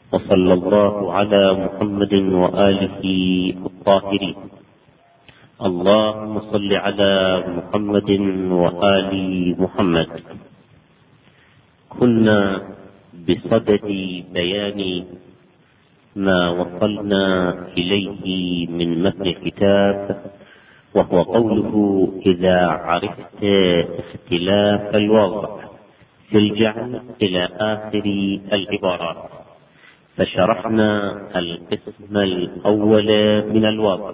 وصلى الله على محمد وآله الطاهرين. اللهم صل على محمد وآل محمد. كنا بصدد بيان ما وصلنا إليه من متن الكتاب، وهو قوله: إذا عرفت اختلاف الوضع في الجعل إلى آخر العبارات. فشرحنا القسم الأول من الوضع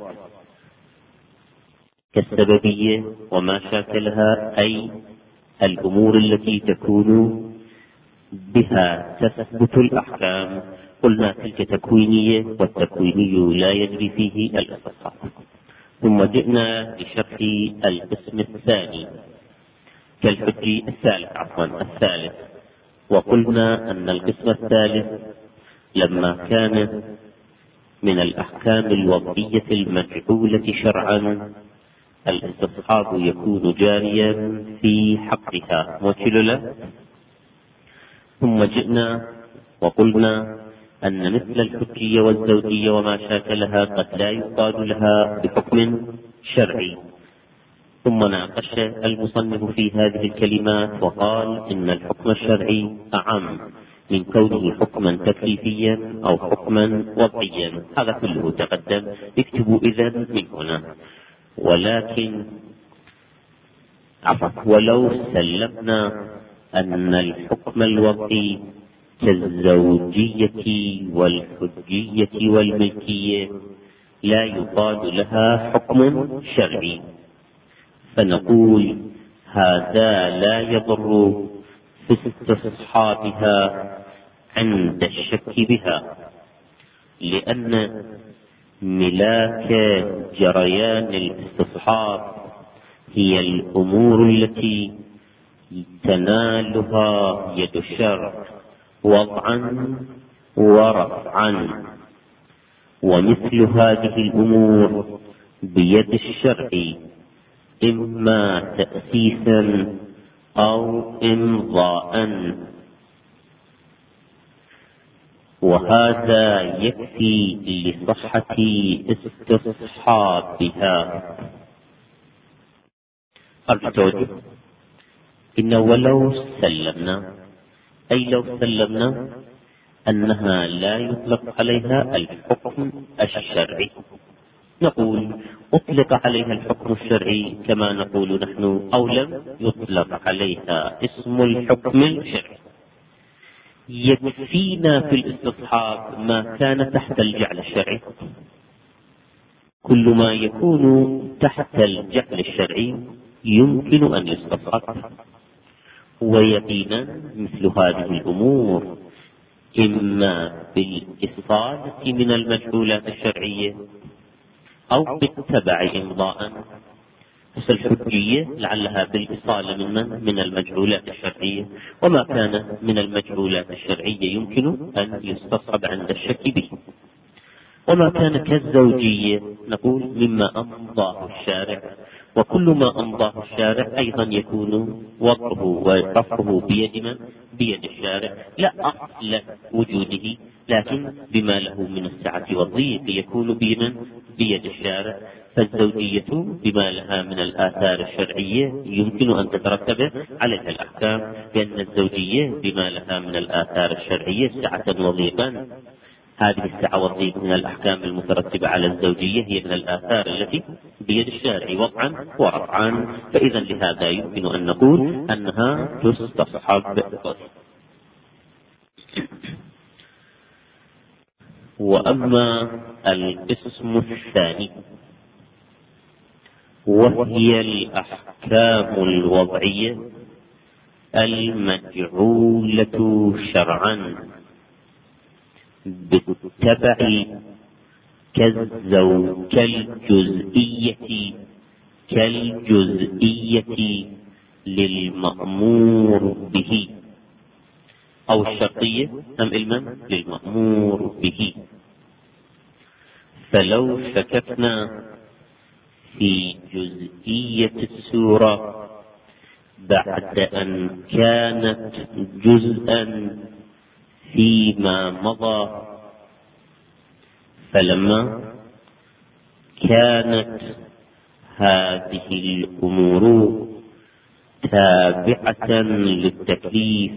كالسببية وما شاكلها، أي الأمور التي تكون بها تثبت الأحكام. قلنا تلك تكوينية، والتكويني لا يجري فيه الاستصحاب. ثم جئنا لشرح القسم الثاني كالحجي الثالث، وقلنا أن القسم الثالث لما كان من الأحكام الوضعية المجعولة شرعا الاستصحاب يكون جاريا في حقها موكل. ثم جئنا وقلنا أن مثل الحجية والزوجية وما شاكلها قد لا يقال لها بحكم شرعي. ثم ناقش المصنف في هذه الكلمات وقال إن الحكم الشرعي أعم من كونه حكما تكليفيا أو حكما وضعيا. هذا كله تقدم. اكتبوا إذن من هنا: ولو سلمنا أن الحكم الوضعي كالزوجية والحجية والملكية لا يقال لها حكم شرعي، فنقول هذا لا يضر في استصحابها عند الشك بها، لأن ملاك جريان الاستصحاب هي الأمور التي تنالها يد الشرع وضعا ورفعا، ومثل هذه الأمور بيد الشرع إما تأسيسا أو إمضاء، وهذا يكفي لصحة استصحابها. التوجه: إنه ولو سلمنا، أي لو سلمنا أنها لا يطلق عليها الحكم الشرعي، نقول أطلق عليها الحكم الشرعي كما نقول نحن، أو لم يطلق عليها اسم الحكم الشرعي، يكفينا في الاستصحاب ما كان تحت الجعل الشرعي. كل ما يكون تحت الجعل الشرعي يمكن أن يستصحب، ويقينا مثل هذه الأمور إما بالإصالة من المجعولات الشرعية أو بالتبع إمضاء. الحجية لعلها بالإصالة من المجعولات الشرعية، وما كان من المجعولات الشرعية يمكن أن يستصحب عند الشك به. وما كان كالزوجية نقول مما أمضاه الشارع، وكل ما أمضاه الشارع أيضا يكون وضعه ورفعه بيد الشارع، لا أصل وجوده، لكن بما له من السعة والضيق يكون بيد الشارع. فالزوجية بما لها من الآثار الشرعية يمكن أن تترتب عليها الأحكام، لأن الزوجية بما لها من الآثار الشرعية سعة وضيقا. هذه السعة والضيق من الأحكام المترتبة على الزوجية هي من الآثار التي بيد الشارع وضعا ورفعا، فإذا لهذا يمكن أن نقول أنها تستصحب. وأما القسم الثاني وهي الأحكام الوضعية المجعولة شرعا بالتبع كالجزئية للمأمور به، أو الشرطية أم علما للمأمور به. فلو شككنا في جزئية السورة بعد أن كانت جزءا فيما مضى، فلما كانت هذه الأمور تابعة للتكليف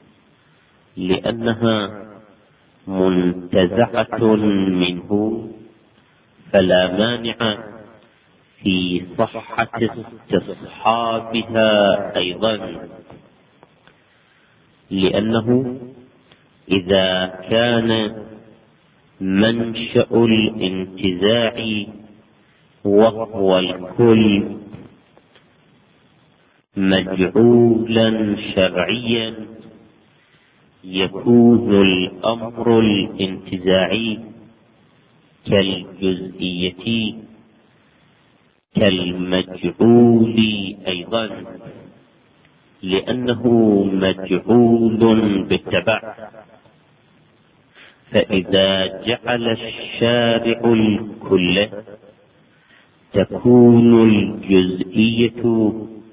لأنها منتزعة منه، فلا مانع في صحة استصحابها أيضا، لأنه إذا كان منشأ الانتزاع وهو الكل مجعولا شرعيا، يكون الأمر الانتزاعي كالجزئية كالمجعول أيضا، لأنه مجعول بالتبع. فإذا جعل الشارع الكل تكون الجزئية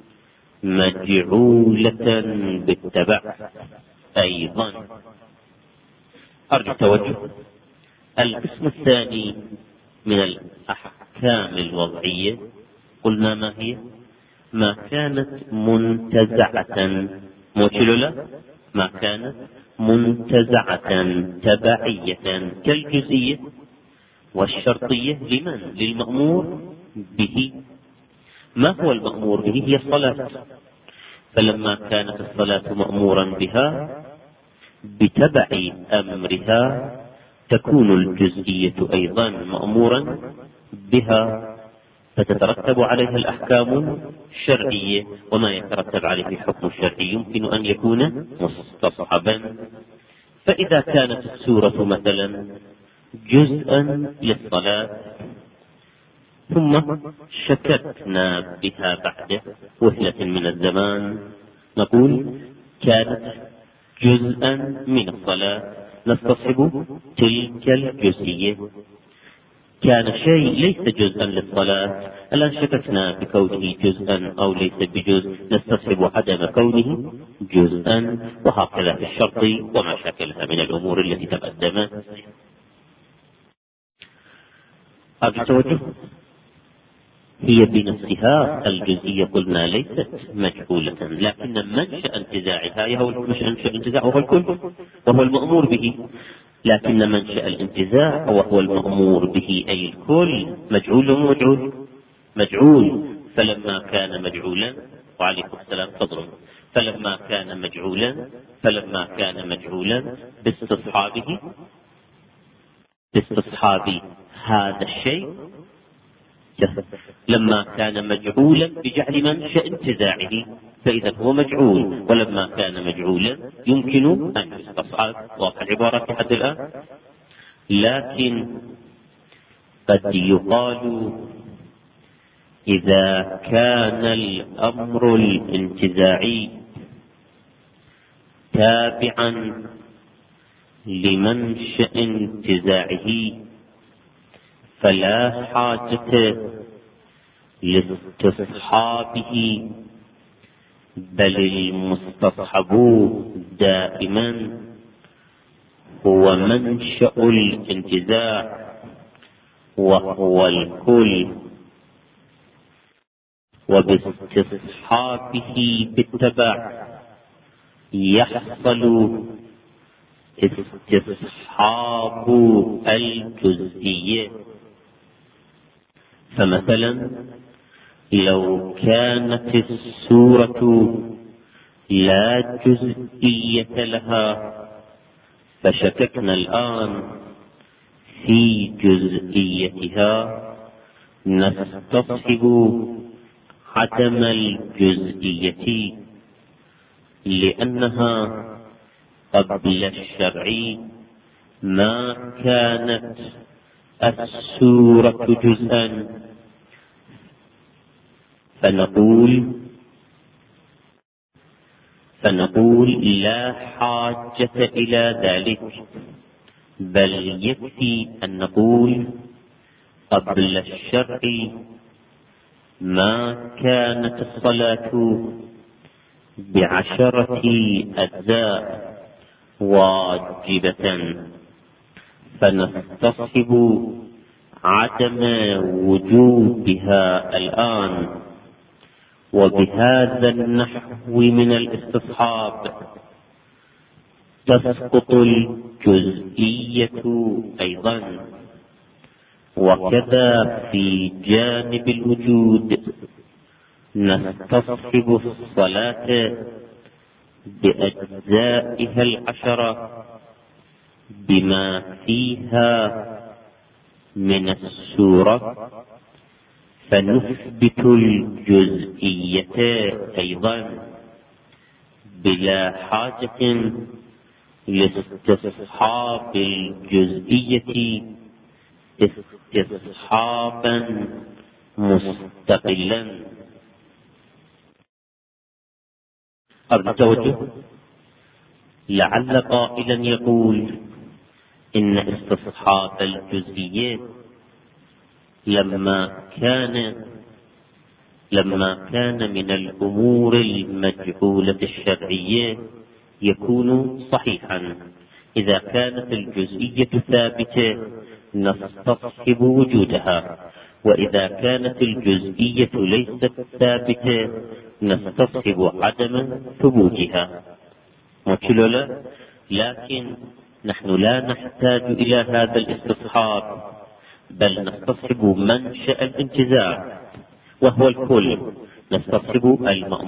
مجعولة بالتبع أيضا. أرجو التوجه. القسم الثاني من الأحكام الوضعية قلنا ما هي؟ ما كانت منتزعة ما كانت منتزعة تبعية كالجزئية والشرطية. لمن؟ للمأمور به. ما هو المأمور به؟ هي الصلاة. فلما كانت الصلاة مأمورا بها بتبع أمرها تكون الجزئية أيضا مأمورا بها، فتترتب عليها الأحكام الشرعية، وما يترتب عليه الحكم الشرعي يمكن أن يكون مستصحبا. فإذا كانت السورة مثلا جزءا للصلاة ثم شككنا بها بعد وهلة من الزمان، نقول كانت جزءا من الصلاة، نستصحب تلك الجزئية. كان شيء ليس جزءا للصلاة، الآن شككنا بكونه جزءا أو ليس بجزء، نستصحب عدم كونه جزءا. وهكذا في الشرط وما شاكلها من الأمور التي تقدمت. أرجو التوجه. هي بنفسها الجزئية قلنا ليست مجهولة، لكن منشأ انتزاعها هو منشأ انتزاع وهو الكل وهو المأمور به. لكن منشأ الانتزاع وهو المأمور به أي الكل مجعول. فلما كان مجعولا، وعليكم السلام تفضلوا، فلما كان مجعولا باستصحاب هذا الشيء، لما كان مجعولا بجعل منشأ انتزاعه فإذا هو مجعول، ولما كان مجعولا يمكن أن يستصحب. واضح العبارة لحد الآن؟ لكن قد يقال إذا كان الأمر الانتزاعي تابعا لمنشأ انتزاعه فلا حاجة لاستصحابه، بل المستصحب دائما هو منشأ الانتزاع وهو الكل، وباستصحابه بالتبع يحصل استصحاب الجزئية. فمثلا لو كانت السورة لا جزئية لها فشككنا الآن في جزئيتها، نستصحب عدم الجزئية لأنها قبل الشرع ما كانت السورة جزءا، فنقول لا حاجة إلى ذلك، بل يكفي أن نقول قبل الشرع ما كانت الصلاة ب10 أجزاء واجبة، فنستصحب عدم وجوبها الآن. وبهذا النحو من الاستصحاب تسقط الجزئية أيضا. وكذا في جانب الوجود نستصحب الصلاة بأجزائها العشرة بما فيها من السورة، فنثبت الجزئية أيضا بلا حاجة لاستصحاب الجزئية استصحابا مستقلا. التوجه، لعل قائلا يقول إن استصحاب الجزئية لما كان من الأمور المجهولة الشرعية يكون صحيحا. إذا كانت الجزئية ثابتة نستصحب وجودها، وإذا كانت الجزئية ليست ثابتة نستصحب عدم ثبوتها. لكن نحن لا نحتاج إلى هذا الاستصحاب، بل نستصحب منشأ الانتزاع وهو الكل. نستصحب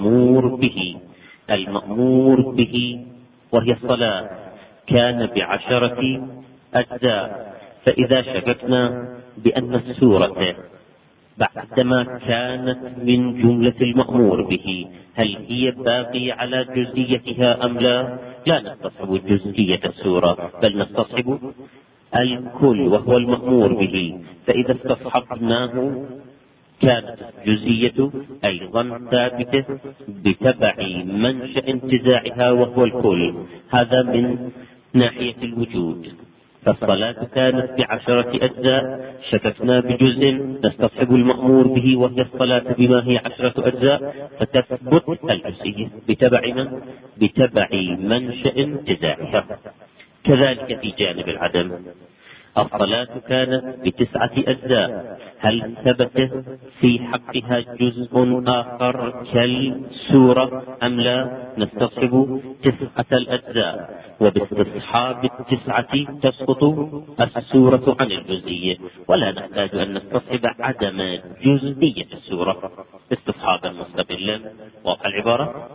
المأمور به وهي الصلاة كان ب10 أجزاء. فإذا شككنا بأن السورة بعدما كانت من جملة المأمور به هل هي باقية على جزئيتها أم لا، لا نستصحب جزئية السورة بل نستصحب الكل وهو المأمور به. فإذا استصحبناه كانت الجزئية أيضا ثابتة بتبع منشأ انتزاعها وهو الكل. هذا من ناحية الوجود. فالصلاة كانت ب10 أجزاء، شككنا بجزء، نستصحب المأمور به وهي الصلاة بما هي 10 أجزاء، فتثبت الجزئية بتبع منشأ انتزاعها. كذلك في جانب العدم، الصلاة كانت ب9 أجزاء، هل ثبت في حقها جزء آخر كالسورة أم لا؟ نستصحب 9 الأجزاء، وباستصحاب 9 تسقط السورة عن الجزئية، ولا نحتاج أن نستصحب عدم جزئية السورة استصحابا مستقلا. واضح العبارة؟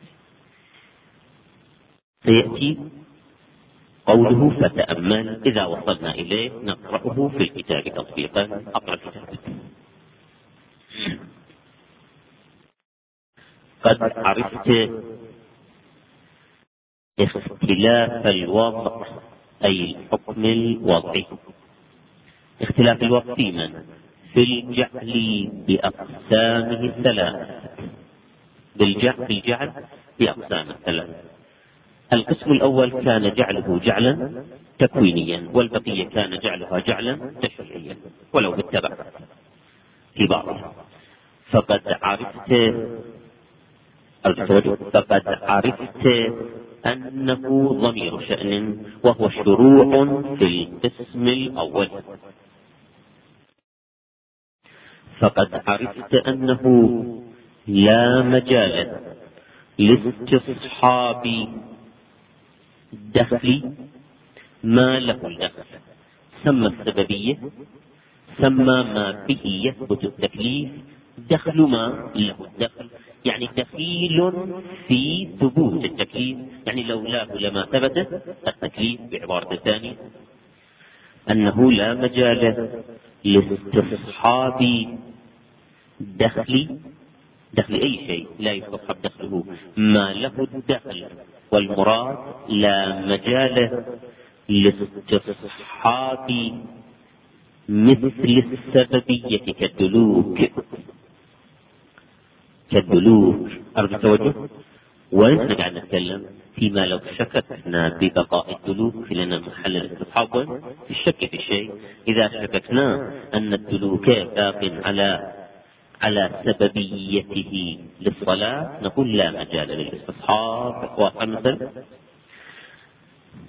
سيأتي قوله فتأمل، إذا وصلنا إليه نقرأه في الكتاب تطبيقا. أقرأ الكتاب. قد عرفت اختلاف الوضع أي الحكم الوضعي. اختلاف الوضع في من؟ في الجعل بأقسامه الثلاث. بالجعل بأقسامه الثلاث. القسم الأول كان جعله جعلا تكوينيا، والبقية كان جعلها جعلا تشريعيا ولو بالتبع في بعضها. فقد عرفت أنه ضمير شأن وهو شروع في القسم الأول. فقد عرفت أنه لا مجال لاستصحاب دخل ما له الدخل، سمى السببية، سمى ما به يثبت التكليف دخل ما له الدخل، يعني دخيل في ثبوت التكليف، يعني لولاه لما ثبت التكليف. بعبارة ثانية أنه لا مجال لاستصحاب دخل أي شيء لا يستصحب دخله ما له الدخل، والمراد لا مجال لاستصحاب مثل السببية كالدلوك. أرجو التوجه. ونحن قاعد نتكلم فيما لو شككنا ببقاء الدلوك لنا محل الاستصحاب في الشك في الشيء. إذا شككنا أن الدلوك باق على سببيته للصلاة نقول لا مجال للاستصحاب. واضح المثل؟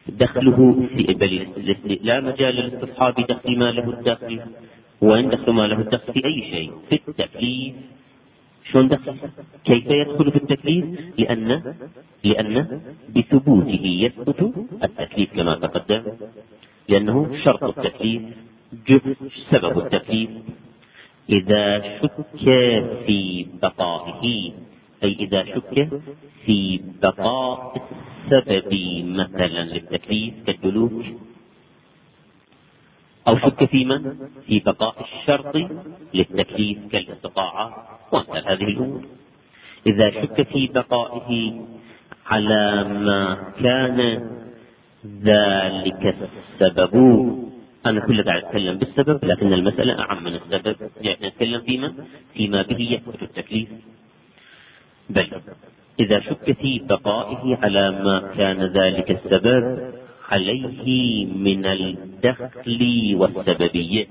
دخله لا مجال للاستصحاب دخل ما له الدخل، وإن دخل ما له الدخل في أي شيء. في التكليف شلون دخل؟ كيف يدخل في التكليف؟ لأن بثبوته يثبت التكليف كما تقدم، لأنه شرط التكليف سبب التكليف. إذا شك في بقائه، أي إذا شك في بقاء السبب مثلا للتكليف كالدلوك، أو شك في بقاء الشرط للتكليف كالاستطاعة وأمثال هذه الأمور. إذا شك في بقائه على ما كان ذلك السبب، أنا كل قاعد أتكلم بالسبب لكن المسألة أعم من السبب، يعني نتكلم فيما به يثبت التكليف. بل إذا شك في بقائه على ما كان ذلك السبب عليه من الدخل والسببية.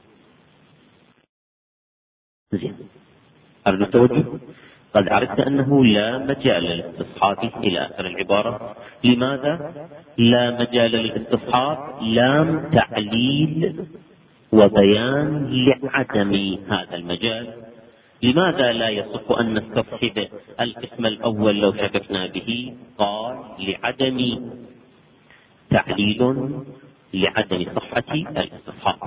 زين، أرجو التوجه. قد عرفت أنه لا مجال للاستصحاب إلى آخر العبارة. لماذا لا مجال للاستصحاب؟ لام تعليل وبيان لعدم هذا المجال. لماذا لا يصح أن نستصحب القسم الأول لو شككنا به؟ قال لعدم تعليل، لعدم صحة الاستصحاب،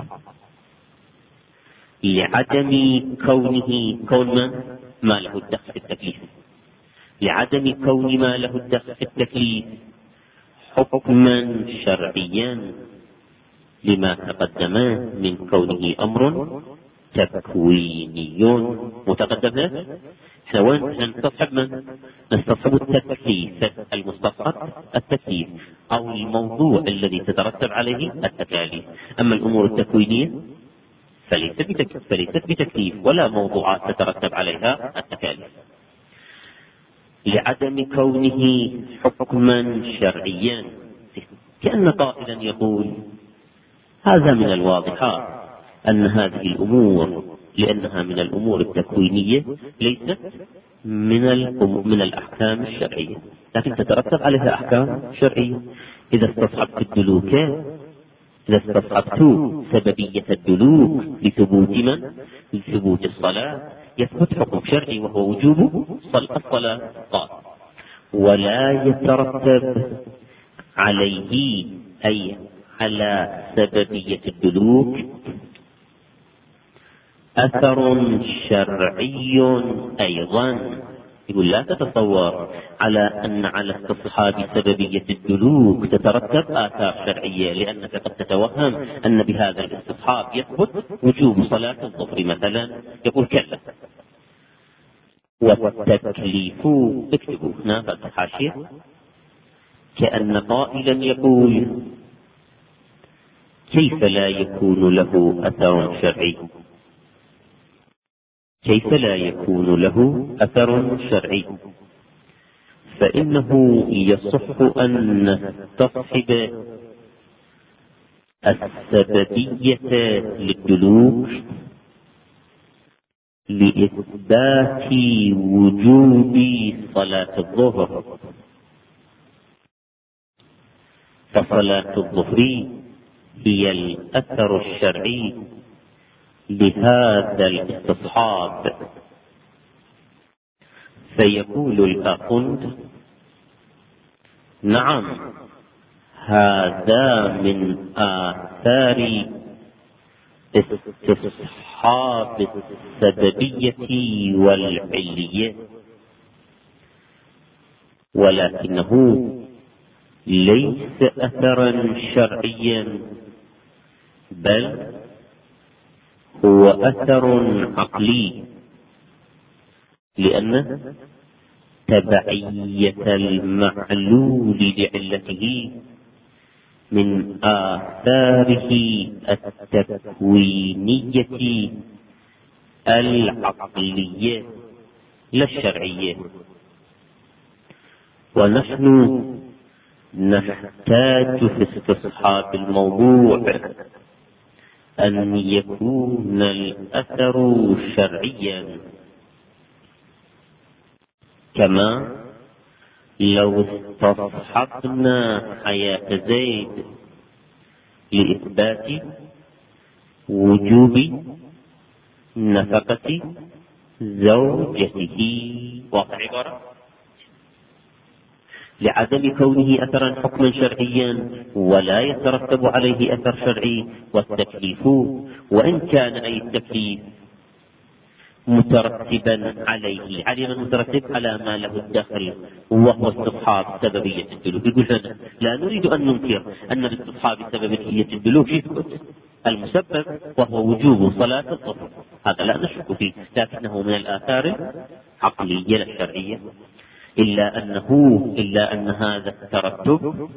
لعدم كون ما له الدخل في التكليف، لعدم كون ما له الدخل في التكليف حكما شرعيا لما تقدم من كونه أمر تكويني متقدم. احنا وين نستصحب؟ نستصحب التكليف المستصحب، التكليف أو الموضوع الذي تترتب عليه التكاليف. أما الأمور التكوينية فليست بتكليف ولا موضوعات تترتب عليها التكاليف. لعدم كونه حكما شرعيا، كأن قائلا يقول هذا من الواضحات أن هذه الأمور لأنها من الأمور التكوينية ليست من الأحكام الشرعية، لكن تترتب عليها أحكام شرعية. إذا استصحبت الدلوك، إذا استصحبت سببية الدلوك لثبوت الصلاة يثبت حكم شرعي وهو وجوب الصلاة. قال ولا يترتب عليه، أي على سببية الدلوك، أثر شرعي أيضا. يقول لا تتصور على استصحاب سببية الدلوك تترتب آثار شرعية، لأنك قد تتوهم أن بهذا الاستصحاب يثبت وجوب صلاة الظهر مثلا. يقول كلا. والتكليف، اكتبوا هنا في الحاشية، كأن قائلا يقول كيف لا يكون له أثر شرعي؟ كيف لا يكون له أثر شرعي؟ فإنه يصح أن نستصحب السببية للدلوك لإثبات وجوب صلاة الظهر، فصلاة الظهر هي الأثر الشرعي لهذا الاستصحاب. فيقول الآخوند نعم، هذا من آثار استصحاب السببية والعلية، ولكنه ليس أثرا شرعيا، بل هو أثر عقلي، لأن تبعية المعلول لعلته من آثاره التكوينية العقلية لا الشرعية. ونحن نحتاج في استصحاب الموضوع أن يكون الأثر شرعيا، كما لو استصحبنا حياة زيد لإثبات وجوب نفقة زوجته، واضح عبارة، لعدم كونه أثرا حكما شرعيا ولا يترتب عليه أثر شرعي، والتكليف وإن كان أي التكليف مترتبا عليه، علم المترتب على ما له الدخل وهو استصحاب سببية الدلوك. يقول لنا لا نريد أن ننكر أن الاستصحاب سببية الدلوك يثبت المسبب وهو وجوب صلاة الظهر، هذا لا نشك فيه، لكنه من الآثار العقلية لا الشرعية، إلا أن هذا الترتب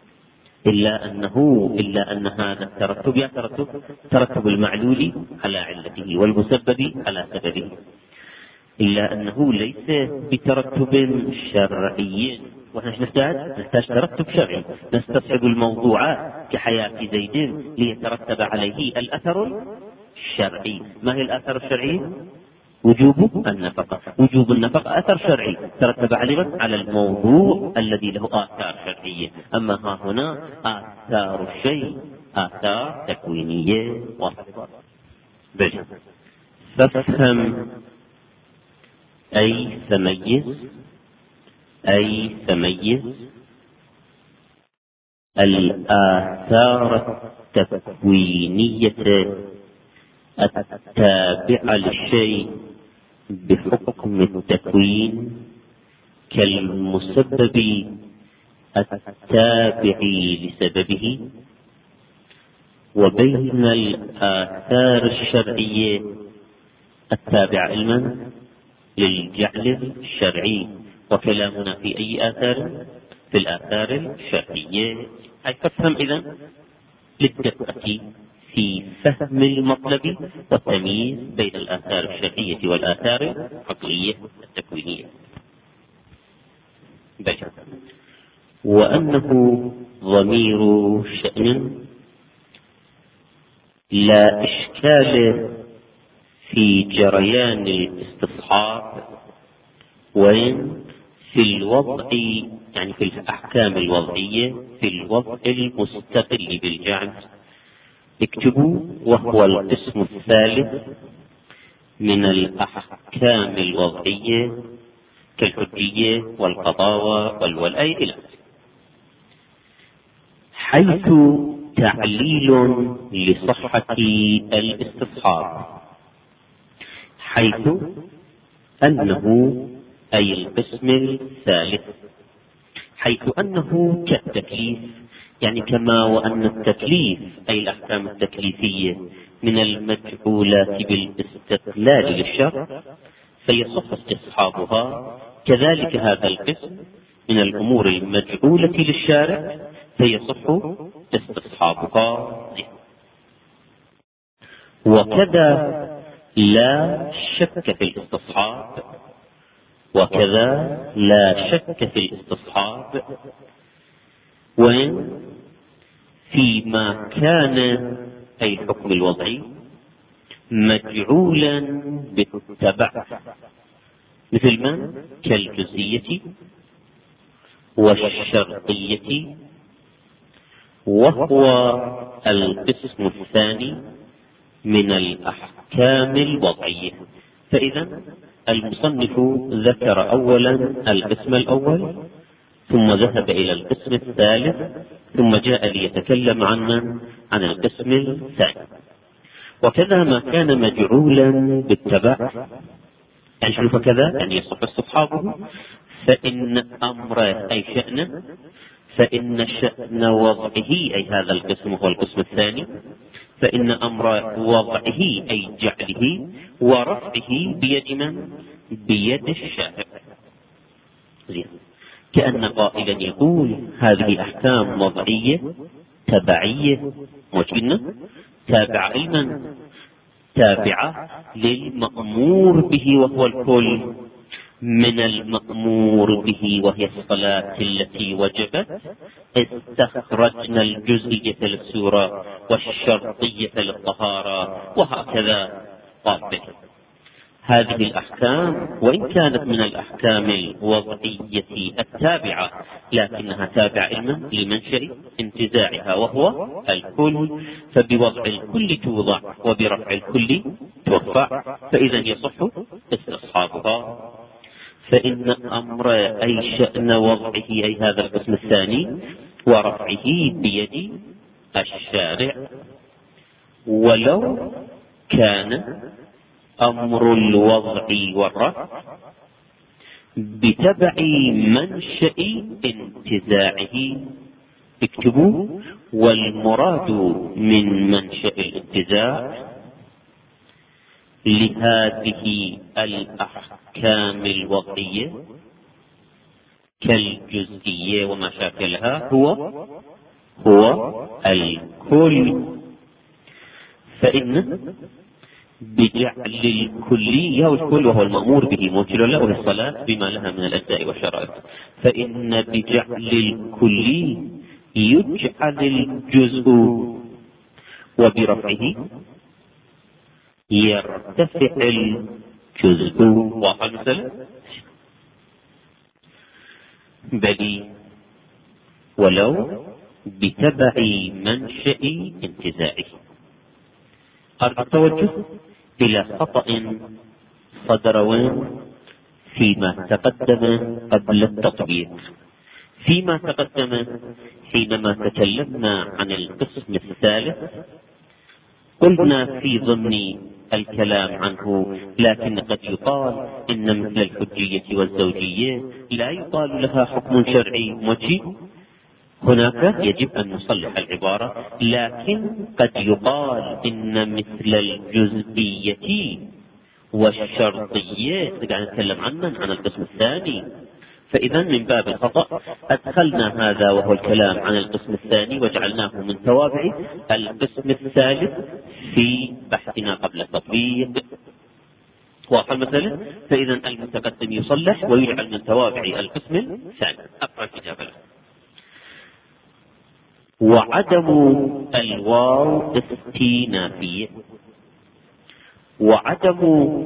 ترتب المعلول على علته والمسبب على سببه، إلا أنه ليس بترتب شرعي، ونحن نحتاج ترتب شرعي، نستصحب الموضوع كحياة زيد ليترتب عليه الأثر الشرعي. ما هي الأثر الشرعي؟ وجوب النفقة. وجوب النفقة أثر شرعي ترتب على الموضوع الذي له آثار شرعية، أما ها هنا آثار الشيء آثار تكوينية واضحة. بل فافهم أي تميز الآثار التكوينية التابعة للشيء بحكم التكوين كالمسبب التابع لسببه، وبين الآثار الشرعية التابعة علما للجعل الشرعي. وكلامنا في أي آثار؟ في الآثار الشرعية. أي فافهم إذن للدقة في فهم المطلب والتمييز بين الآثار الشرعية والآثار العقلية التكوينية. وأنه ضمير شأن لا إشكال في جريان الاستصحاب، وين في الوضع، يعني في الأحكام الوضعية، في الوضع المستقل بالجعل. اكتبوا وهو القسم الثالث من الأحكام الوضعية كالحجية والقضاوة والولاء إلى حيث تعليل لصحة الاستصحاب، حيث أنه أي القسم الثالث، حيث أنه كالتكليف، يعني كما وأن التكليف أي الأحكام التكليفية من المجعولات بالاستقلال للشرع فيصح استصحابها، كذلك هذا القسم من الأمور المجعولة للشارع فيصح استصحابها. وكذا لا شك في الاستصحاب، وكذا لا شك في الاستصحاب وين فيما كان أي الحكم الوضعي مجعولا بالتبع، مثل ما كالجزئية والشرطية، وهو القسم الثاني من الأحكام الوضعية. فإذا المصنف ذكر أولا القسم الأول، ثم ذهب إلى القسم الثالث، ثم جاء ليتكلم عن القسم الثاني. وكذا ما كان مجعولا بالتبع، يعني شوف كذا يعني يصح استصحابه، فإن أمر أي شأن، فإن شأن وضعه أي هذا القسم هو القسم الثاني، فإن أمر وضعه أي جعله ورفعه بيد من؟ بيد الشارع. كأن قائلا يقول هذه أحكام وضعية تبعية، وكنا تابعة علما، تابعة للمأمور به وهو الكل. من المأمور به وهي الصلاة التي وجبت استخرجنا الجزئية للسورة والشرطية للطهارة، وهكذا قال به. هذه الأحكام وإن كانت من الأحكام الوضعية التابعة لكنها تابعة لمنشأ انتزاعها وهو الكل، فبوضع الكل توضع وبرفع الكل ترفع، فإذا يصح استصحابها. فإن أمر أي شأن وضعه أي هذا القسم الثاني ورفعه بيد الشارع، ولو كان أمر الوضع والرفع بتبع منشأ انتزاعه. اكتبوا: والمراد من منشأ الانتزاع لهذه الأحكام الوضعية كالجزئية وما شاكلها هو الكل. فإن بجعل الكلية والكل وهو المأمور به موكل له وهي الصلاة بما لها من الأجزاء والشرائط، فإن بجعل الكلي يجعل الجزء وبرفعه يرتفع الجزء. واضح مثلا؟ بل ولو بتبع منشأ انتزاعه. أرجو التوجه إلى خطأ صدر فيما تقدم قبل التطبيق. فيما تقدم حينما تكلمنا عن القسم الثالث قلنا في ضمن الكلام عنه: لكن قد يقال إن مثل الحجية والزوجية لا يقال لها حكم شرعي وجيه. هناك يجب أن نصلح العبارة: لكن قد يقال إن مثل الجزئية والشرطية قاعد نتكلم عن القسم الثاني. فإذا من باب الخطأ أدخلنا هذا وهو الكلام عن القسم الثاني وجعلناه من توابع القسم الثالث في بحثنا قبل التطبيق. واضح المسألة؟ فإذا المتقدم يصلح ويجعل من توابع القسم الثاني. أقرأ الكتاب له: وعدم الواو استئنافية، وعدم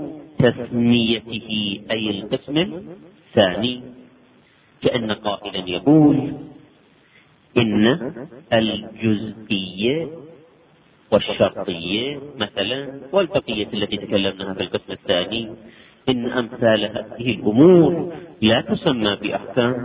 تسميته أي القسم الثاني، كأن قائلا يقول إن الجزئية والشرطية مثلا والبقية التي تكلمناها في القسم الثاني إن أمثال هذه الأمور لا تسمى بأحكام.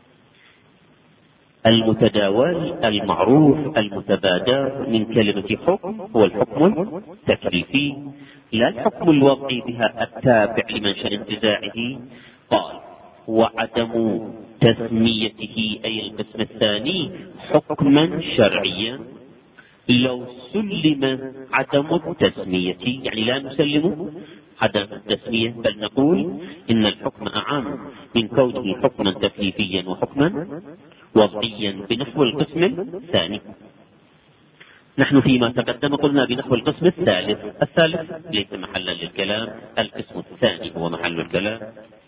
المتداول المعروف المتبادر من كلمة حكم هو الحكم التكليفي لا الحكم الوضعي بها التابع لمنشأ انتزاعه. قال: وعدم تسميته أي القسم الثاني حكما شرعيا. لو سلم عدم التسمية يعني لا نسلم عدم التسمية، بل نقول إن الحكم أعم من كونه حكما تكليفيا وحكما وضعيا بنحو القسم الثاني. نحن فيما تقدم قلنا بنحو القسم الثالث ليس محلا للكلام، القسم الثاني هو محل الكلام.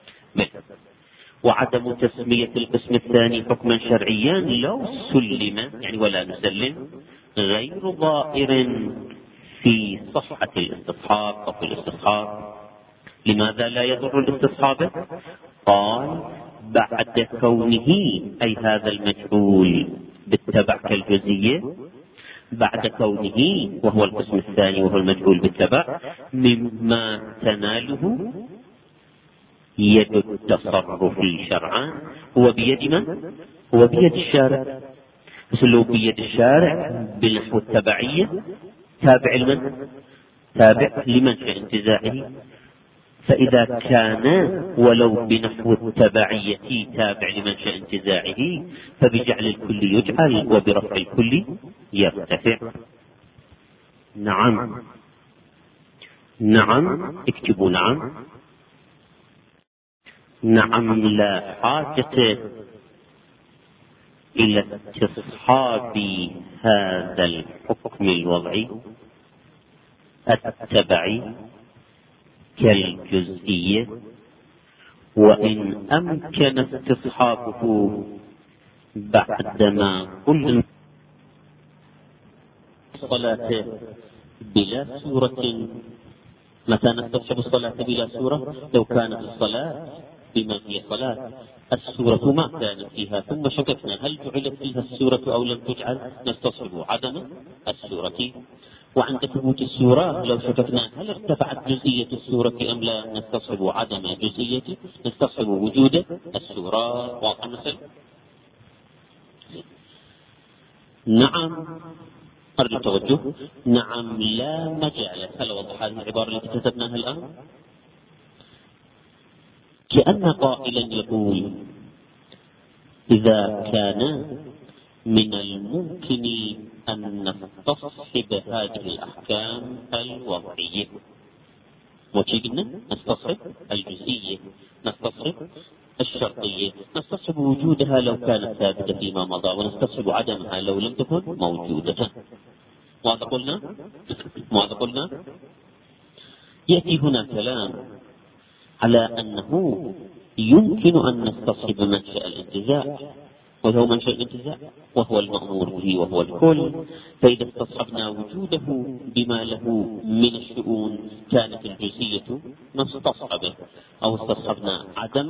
وعدم تسمية القسم الثاني حكما شرعيا لو سلم يعني ولا نسلم غير ضائر في صحة الاستصحاب أو في الاستصحاب. لماذا لا يضر الاستصحاب؟ قال: بعد كونه أي هذا المجهول بالتبع كالجزئية، بعد كونه وهو القسم الثاني وهو المجهول بالتبع مما تناله يد التصرف شرعا. هو بيد من؟ هو بيد الشارع. بس لو بيد الشارع بنحو التبعية تابع لمن؟ تابع لمنشأ انتزاعه. فإذا كان ولو بنحو التبعية تابع لمنشأ انتزاعه فبجعل الكل يجعل وبرفع الكل يرتفع. نعم اكتبوا نعم لا حاجة إلى استصحاب هذا الحكم الوضعي التبعي كالجزئية، وإن أمكن استصحابه بعدما قلنا الصلاة بلا سورة متى نستصحب الصلاة بلا سورة؟ لو كانت الصلاة بما هي صلاة السورة ما كانت فيها، ثم شككنا هل جعلت فيها السورة أو لم تجعل، نستصحب عدم السورة. وعند ثبوت السورة لو شككنا هل ارتفعت جزئية السورة أم لا، نستصحب عدم الجزئية، نستصحب وجود السورة. واضح المثل؟ نعم، أرجو التوجه. نعم، لا مجال. هل وضح هذه العبارة التي كتبناها الآن؟ كأن قائلا يقول إذا كان من الممكن أن نستصحب هذه الأحكام الوضعية، وشيء نستصحب الجزئية، نستصحب الشرطية، نستصحب وجودها لو كانت ثابتة فيما مضى، ونستصحب عدمها لو لم تكن موجودة. ماذا قلنا؟ يأتي هنا كلام على أنه يمكن أن نستصحب منشأ الانتزاع، وهو منشأ الانتزاع وهو المأمور به وهو الكل. فإذا استصحبنا وجوده بما له من الشؤون كانت الجزئية نستصحبه، أو استصحبنا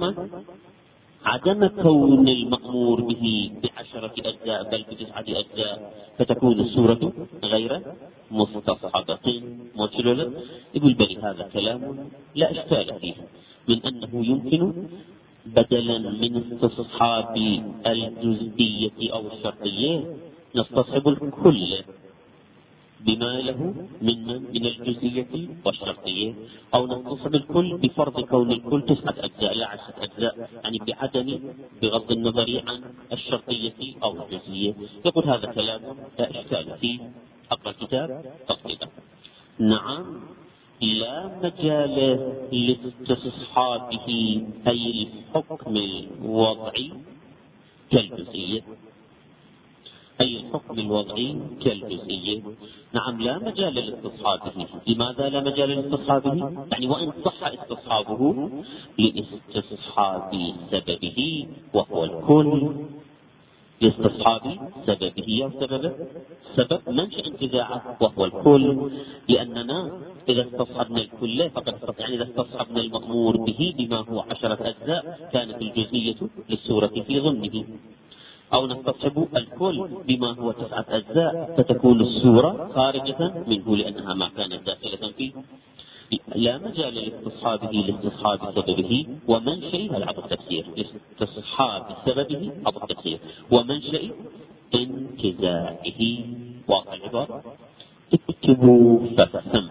عدم كون المأمور به ب10 أجزاء بل ب9 أجزاء، فتكون السورة غير مستصحبة. يقول بل هذا كلام لا إشكال فيه، من أنه يمكن بدلا من استصحاب الجزئية أو الشرطية نستصحب الكل بما له من الجزئية والشرطية، أو نستصحب الكل بفرض كون الكل 9 أجزاء لا 10 أجزاء، يعني بغض النظر عن الشرطية أو الجزئية. يقول هذا كلام لا إشكال فيه. أقرأ الكتاب تفصيلا. نعم، لا مجال لاستصحابه أي الحكم الوضعي كالجزئية، أي الحكم الوضعي كالجزئية. نعم، لا مجال لاستصحابه. لماذا لا مجال لاستصحابه؟ يعني وإن صح استصحابه لاستصحاب سببه وهو الكل، لاستصحاب سببه أو سبب منشأ انتزاعه وهو الكل. لأننا إذا استصحبنا الكل فقد يعني إذا استصحبنا المأمور به بما هو 10 أجزاء كانت الجزئية للسورة في ضمنه، أو نستصحب الكل بما هو 9 أجزاء فتكون السورة خارجة منه لأنها ما كانت داخلة فيه. لا مجال لاستصحاب سببه ومنشأ، هذا عبر التفسير، لاستصحاب سببه عبر التفسير ومنشأ انتزاعه. واضح العبارة؟ اكتبوا فهم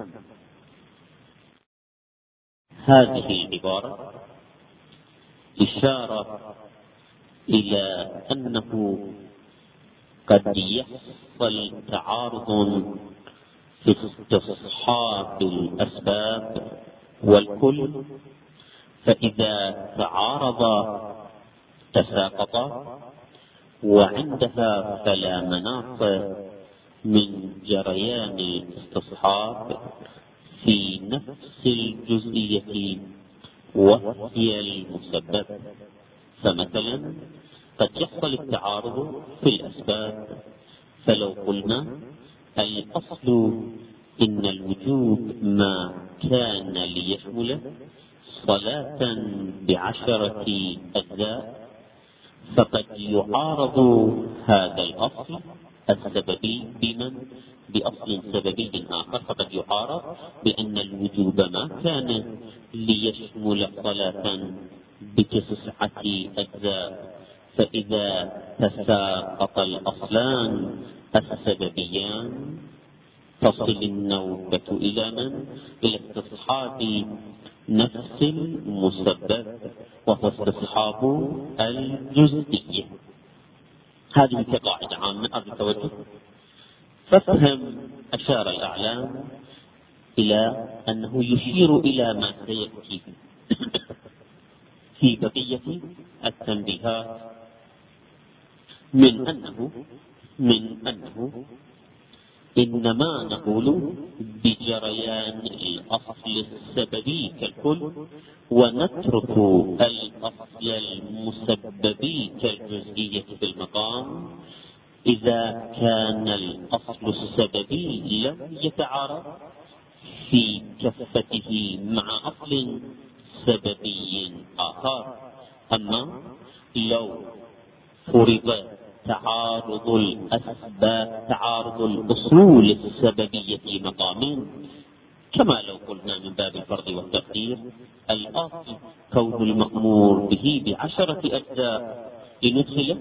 هذه العبارة إشارة إلى أنه قد يحصل تعارض في استصحاب الأسباب والكل، فإذا تعارضا تساقطا، وعندها فلا مناص من جريان الاستصحاب في نفس الجزئية وهي المسبب. فمثلا قد يحصل التعارض في الأسباب، فلو قلنا الأصل إن الوجوب ما كان ليشمل صلاة ب10 أجزاء، فقد يعارض هذا الأصل السببي بأصل سببي آخر، فقد يعارض بأن الوجوب ما كان ليشمل صلاة ب9 أجزاء، فإذا تساقط الأصلان السببيان تصل النوبة إلى إلى استصحاب نفس المسبب وهو استصحاب الجزئية. هذه كقاعدة عامة أرجو التوجه. فافهم أشار الأعلام إلى أنه يشير إلى ما سيأتي في بقية التنبيهات من أنه إنما نقول بجريان الأصل السببي كالكل، ونترك الأصل المسببي كالجزئية في المقام إذا كان الأصل السببي لم يتعارض في كفته مع أصل سببي آخر. أما لو فرض تعارض الأصول السببية في مقام، كما لو قلنا من باب الفرض والتقدير، الأصل كون المأمور به ب10 أجزاء لندخل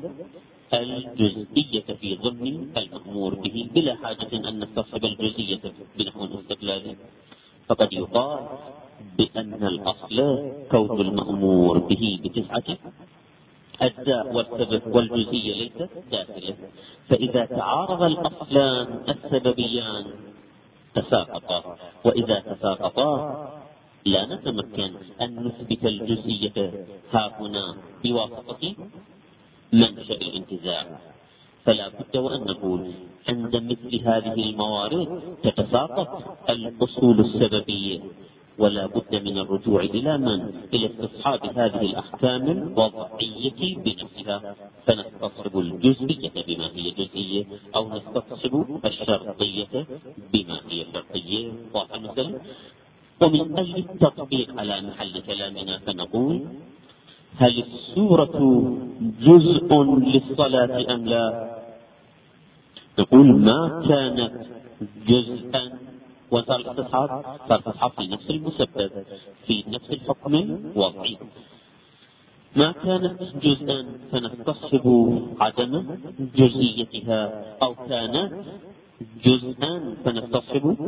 الجزئية في ضمن المأمور به بلا حاجة أن نستصحب الجزئية بنحو استقلال. فقد يقال بأن الأصل كون المأمور به ب9 أجزاء والسبب والجزئية ليست داخلة، فإذا تعارض الأصلان السببيان تساقطا، وإذا تساقطا لا نتمكن أن نثبت الجزئية هاهنا بواسطة منشأ الانتزاع. فلا بد وأن نقول عند مثل هذه الموارد تتساقط الأصول السببية، ولا بد من الرجوع إلى من؟ إلى استصحاب هذه الأحكام الوضعية بنفسها، فنستصحب الجزئية بما هي جزئية، أو نستصحب الشرطية بما هي شرطية. واضح مثلا؟ ومن أجل التطبيق على محل كلامنا فنقول: هل السورة جزء للصلاة أم لا؟ نقول ما كانت جزءا، وصار الاستصحاب في نفس المسبب، في نفس الحكم الوضعي. ما كانت جزءا فنستصحب عدم جزئيتها، أو كانت جزءا فنستصحب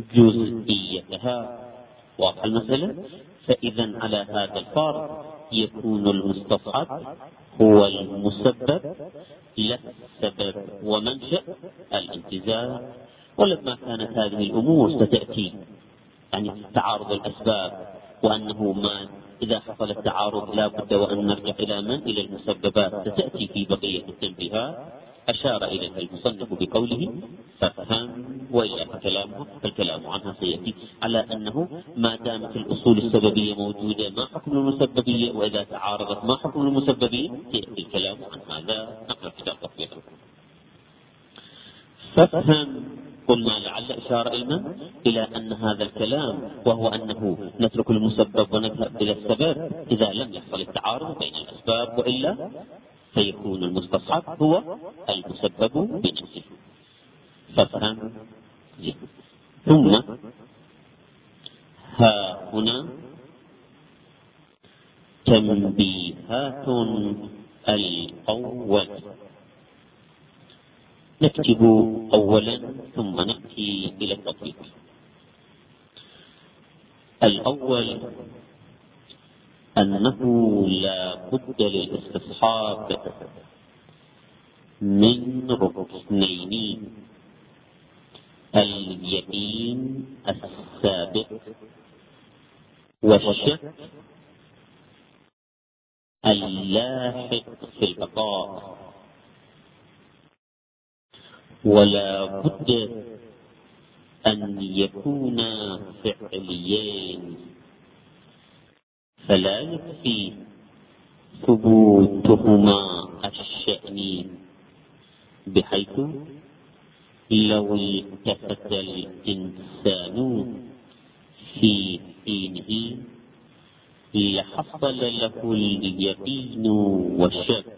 جزئيتها. واضح المسألة؟ فإذا على هذا الفرض يكون المستصحب هو المسبب لا السبب ومنشأ الانتزاع. ولما كانت هذه الأمور ستأتي، يعني تعارض الأسباب، وأنه ما إذا حصل التعارض لا بد وأن نرجع إلى من؟ إلى المسببات، ستأتي في بقية التنبيهات أشار إليها المصنف بقوله: فافهم. وإلا فالكلام عنها سيأتي على أنه ما دامت الأصول السببية موجودة ما حكم المسببية، وإذا تعارضت ما حكم المسببية، سيأتي الكلام عن هذا نقل كتاب تطبيق. فافهم قلنا لعل إشارة إلى أن هذا الكلام، وهو أنه نترك المسبب ونذهب إلى السبب إذا لم يحصل التعارض بين الأسباب، وإلا فيكون المستصحب هو المسبب بنفسه. فافهم. ثم ها هنا تنبيهات. الأول نكتب أولا ثم نأتي إلى التطبيق. الأول أنه لا بد للاستصحاب من ركنين: اليقين السابق والشك اللاحق في البقاء. ولا بد أن يكونا فعليين، فلا يكفي ثبوتهما الشأني، بحيث لو التفت الإنسان في حينه لحصل له اليقين والشك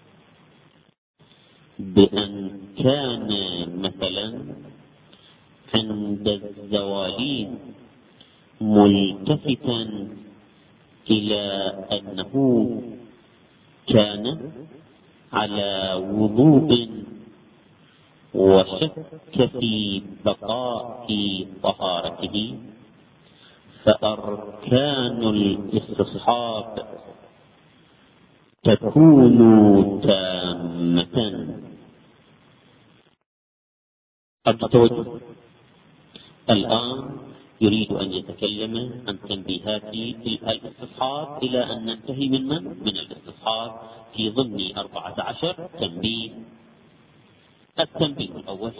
بأن كان مثلا عند الزوال ملتفتا إلى أنه كان على وضوء وشك في بقاء طهارته، فأركان الاستصحاب تكون تامة. التوجه الآن يريد أن يتكلم عن تنبيهات الاستصحاب إلى أن ننتهي من الاستصحاب في ضمن 14 تنبيه. التنبيه الأول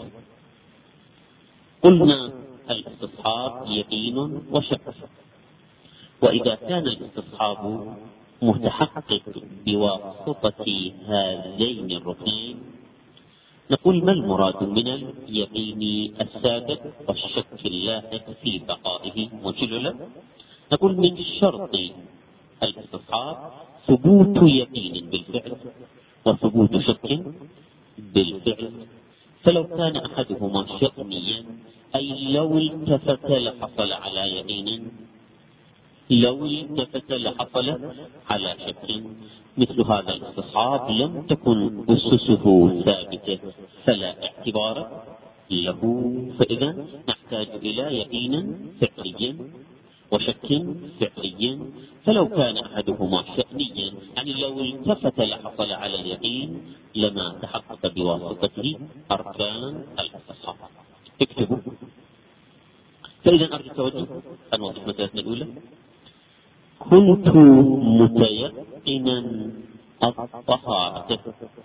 قلنا الاستصحاب يقين وشك، وإذا كان الاستصحاب متحقق بواسطة هذين الركنين نقول ما المراد من اليقين السابق والشك اللاحق في بقائه وجل؟ نقول من شرط الاستصحاب ثبوت يقين بالفعل وثبوت شك بالفعل. فلو كان أحدهما شأنيا أي لو التفت لحصل على يقين، لو التفت لحصل على شك، مثل هذا الاستصحاب لم تكن أسسه ثابتة فلا اعتبار له، فإذا نحتاج إلى يقين فعلي وشك فعلي. فلو كان أحدهما شأنيا يعني لو التفت لحصل على اليقين لما تحقق بواسطته أركان الاستصحاب. اكتبوا. فإذا أرجو التوجه أنوضح مسألتنا الأولى. كنت متيقنا الطهارة،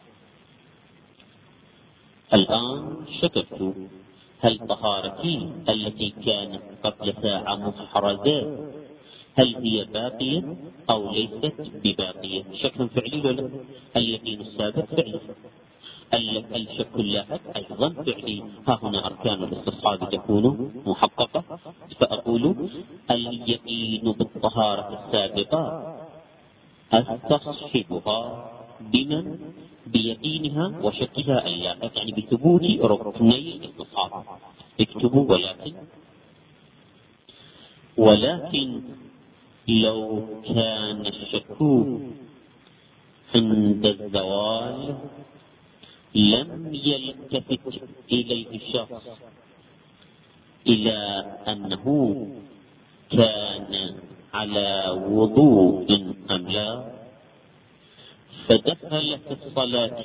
الآن شككت هل طهارتي التي كانت قبل ساعة محرزة هل هي باقية أو ليست بباقية؟ شك فعلي ولا؟ اليقين السابق فعلي، الشك اللاحق أيضا فعلي. ها هنا أركان الاستصحاب تكون محققة. فأقول اليقين بالطهارة السابقة أستصحبها بمن؟ بيقينها وشكها اللاحق، يعني بثبوت ركني الاستصحاب. اكتبوا. ولكن لو كان الشك عند الزوال لم يلتفت إليه الشخص إلى أنه كان على وضوء أم لا، فدخل في الصلاة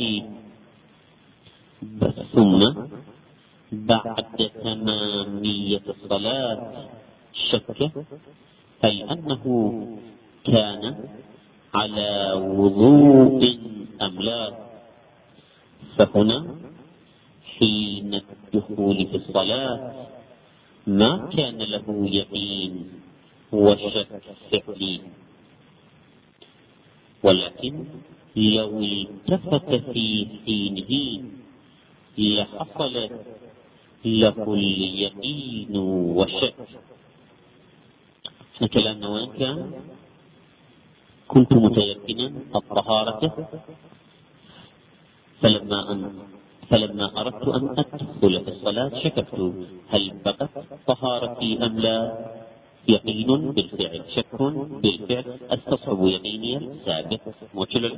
ثم بعد تمامية الصلاة شك هل أنه كان على وضوء أم لا، فهنا حين الدخول في الصلاة ما كان له يقين وشك فعلي، ولكن لو التفت في حينه لحصل له اليقين والشك. احنا كلامنا وين كان؟ كنت متيقنا الطهارة فلما أردت أن أدخل في الصلاة شككت هل بقت طهارتي أم لا. يقين بالفعل شك بالفعل استصحب يقيني السابق وكل.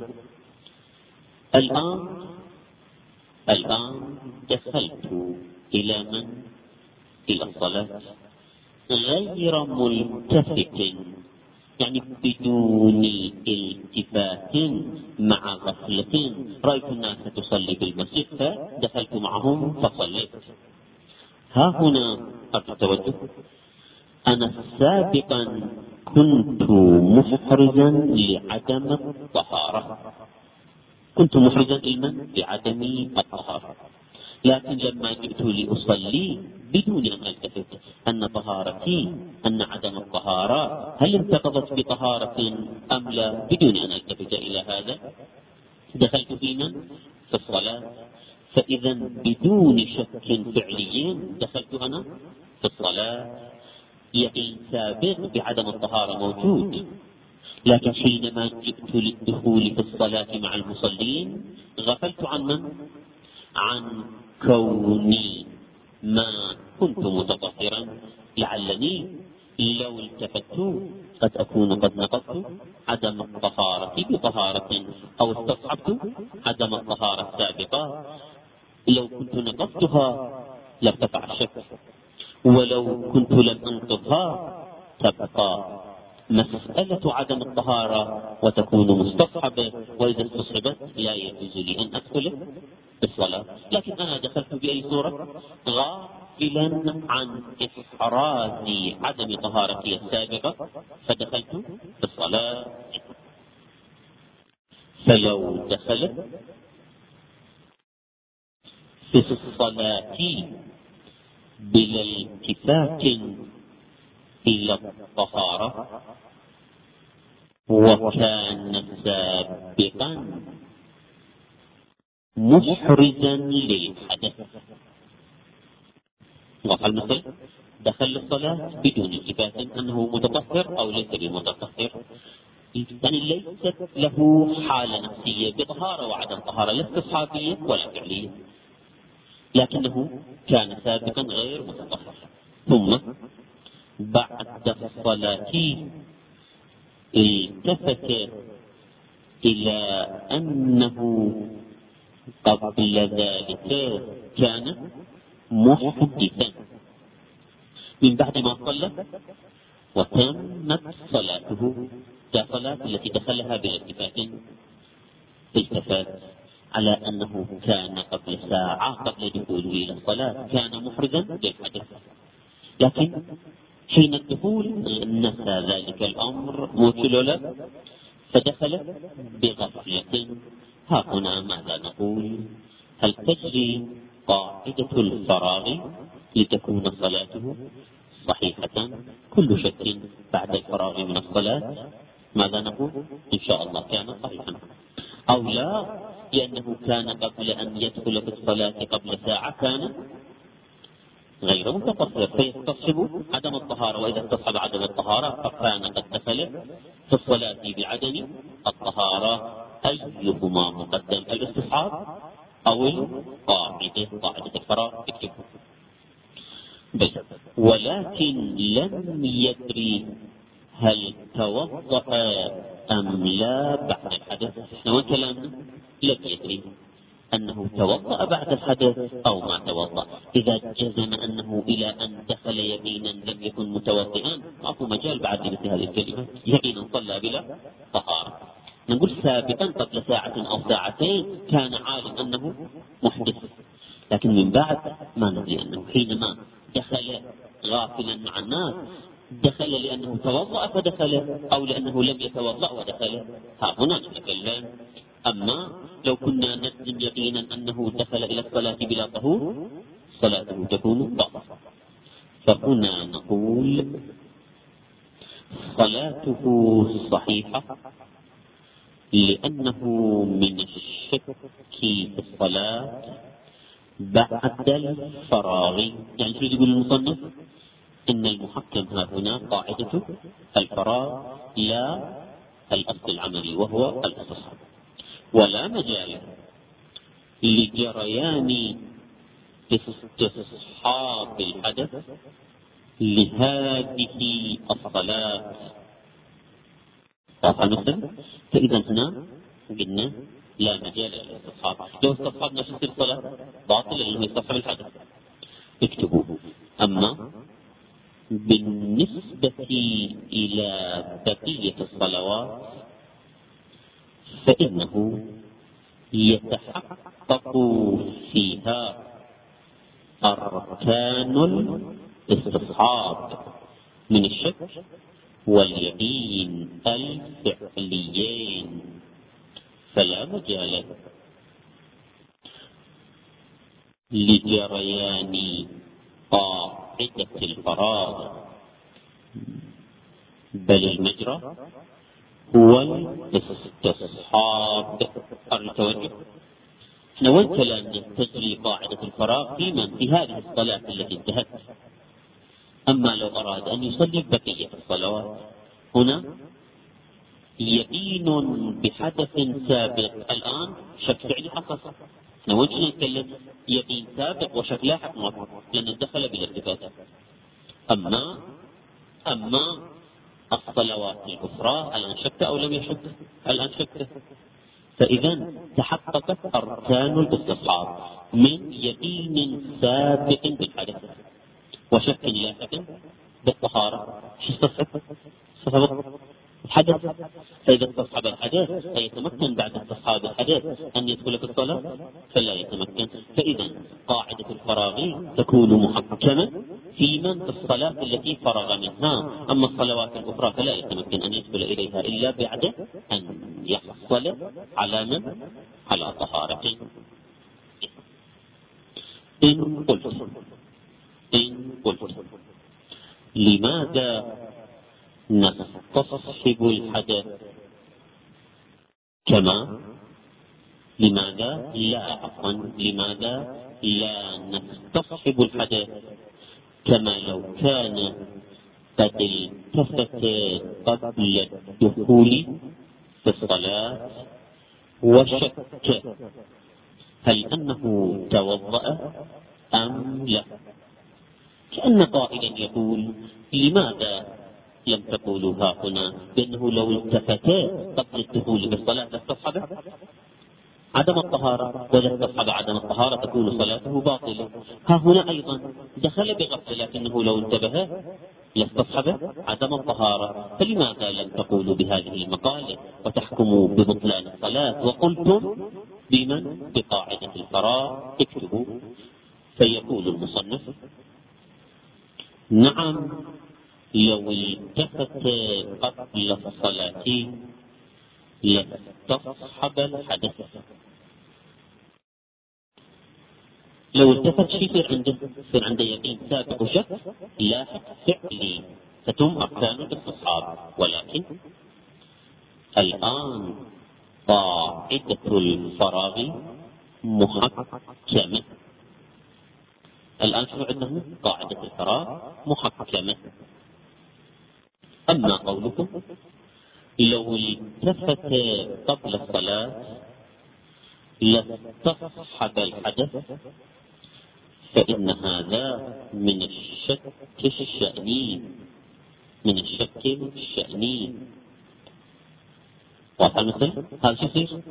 الآن دخلت إلى من؟ إلى الصلاة غير ملتفت، يعني بدون التفات مع غفلة. رأيت الناس تصلي بالمسجد فدخلت معهم فصليت. ها هنا التوجه. أنا سابقا كنت محرزا لعدم الطهارة، كنت محرزا لعدم الطهارة، لكن لما جئت لأصلي بدون أن ألتفت أن طهارتي أن عدم الطهارة هل انتقضت بطهارة أم لا، بدون أن ألتفت إلى هذا دخلت في الصلاة. فإذا بدون شك فعلي دخلت أنا في الصلاة، يقين سابق بعدم الطهارة موجود، لكن حينما جئت للدخول في الصلاة مع المصلين غفلت عن من؟ عن كوني ما كنت متطهرا، لعلني لو التفت قد أكون قد نقضت عدم الطهارة بطهارة أو استصحبت عدم الطهارة السابقة. لو كنت نقضتها لارتفع الشك، ولو كنت لم أنقضها تبقى مسألة عدم الطهارة وتكون مستصحبة، وإذا استصحبت لا يجوز لي أن أدخل بالصلاة. لكن أنا دخلت بأي صورة؟ غافلا عن إحراز عدم طهارتي السابقة فدخلت بالصلاة. فلو دخلت في الصلاة بلا التفات إلى الطهارة وكان سابقا محرزا للحدث. وقال مثل دخل الصلاة بدون إثبات أنه متطهر أو ليس بمتطهر، يعني ليست له حالة نفسية بطهارة وعدم طهارة، لا استصحابية ولا فعلية، لكنه كان سابقا غير متطهر. ثم بعد الصلاة التفت إلى أنه قبل ذلك كان محدثا من بعد ما صلى وتمت صلاته. الصلاة التي دخلها بلا التفات التفات على أنه كان قبل ساعة قبل دخوله إلى الصلاة كان محرزا للحدث، لكن حين الدخول نسى ذلك الأمر موتلولا فدخل بغفلة. ها هنا ماذا نقول؟ هل تجري قاعدة الفراغ لتكون صلاته صحيحة؟ كل شك بعد الفراغ من الصلاة ماذا نقول؟ إن شاء الله كان صحيحا، أو لا لأنه كان قبل أن يدخل في الصلاة قبل ساعة كان غير متطهر فيستصحب عدم الطهارة، وإذا استصحب عدم الطهارة فكان قد دخل في الصلاة بعدم الطهارة. أيهما مقدم، الاستصحاب أو قاعدة الفراغ؟ اكتبوا. ولكن لم يدري هل توضأ أم لا بعد الحدث. وين كلامنا؟ لم يدري أنه توضأ بعد الحدث أو ما توضأ. إذا جزم أنه إلى أن دخل يقينا لم يكن متوضئا، أعطوا مجال بعد مثل هذه الكلمة، يقينا صلى بلا طهارة. نقول سابقا قبل ساعة أو ساعتين كان عالم أنه محدث، لكن من بعد ما ندري أنه حينما دخل غافلا مع الناس دخل لأنه توضأ فدخل أو لأنه لم يتوضأ ودخل. ها هنا نتكلم. أما لو كنا نجزم يقينا أنه دخل إلى الصلاة بلا طهور صلاته تكون باطلة. فهنا نقول صلاته صحيحة لأنه من الشك في الصلاة بعد الفراغ. يعني شو يقول المصنف؟ إن المحكم ها هنا قاعدة الفراغ لا الأصل العملي وهو الاستصحاب، ولا مجال لجريان استصحاب الحدث لهذه الصلاة. فإذا هنا قلنا لا مجال للاستصحاب. لو استصحبنا شو تصير الصلاة؟ باطل لأنه يستصحب الحدث. اكتبوه. أما بالنسبة إلى بقية الصلوات فإنه يتحقق فيها أركان الاستصحاب من الشك واليقين الفعليين، فلا مجال لجريان قاعدة الفراغ، بل المجرى هو الاستصحاب. التوجه احنا وين كلامنا تجري قاعدة الفراغ في هذه الصلاة التي انتهت. أما لو أراد أن يصلي بقية الصلوات هنا يقين بحدث سابق، الآن شك فعلي حصل. احنا وين نتكلم يقين سابق وشك لاحق لأن دخل بالالتفات. أما الصلوات الأخرى الآن شك أو لم يشك؟ الآن شك. فإذا تحققت أركان الاستصحاب من يقين سابق بالحدث وشك لاحق بالطهارة. شو استصحب الحدث؟ فإذا استصحب الحدث فيتمكن بعد استصحاب الحدث أن يدخل في الصلاة فلا يتمكن. فإذا قاعدة الفراغ تكون محكمة في من في الصلاة التي فرغ منها، أما الصلوات الأخرى فلا يتمكن أن يدخل إليها إلا بعد أن يحصل على من؟ على طهارة. إن قلت لماذا نستصحب الحدث كما لماذا لا نستصحب الحدث كما لو كان قد التفت قبل الدخول في الصلاة وشك هل أنه توضأ أم لا، كأن قائلا يقول لماذا لم تقولوا ها هنا بأنه لو التفت قبل الدخول في الصلاة لاستصحب عدم الطهارة، وإذا استصحب عدم الطهارة تكون صلاته باطلة. ها هنا أيضا دخل بغسل لكنه لو انتبه لاستصحب عدم الطهارة، فلماذا لم تقولوا بهذه المقالة وتحكموا ببطلان الصلاة وقلتم بمن؟ بقاعدة الفراغ. اكتبوا. فيقول المصنف: نعم، لو التفت قبل الصلاة لاستصحب الحدث. لو التفت شيء يصير عنده يقين سابق وشك لاحق فعلي، فتم أركان الاستصحاب. ولكن الآن قاعدة الفراغ محكمة. الآن شنو عندنا؟ قاعدة الفراغ محكمة. أما قولكم لو التفت قبل الصلاة لاستصحب الحدث، فإن هذا من الشك الشأني. واضح المثل؟ هذا شو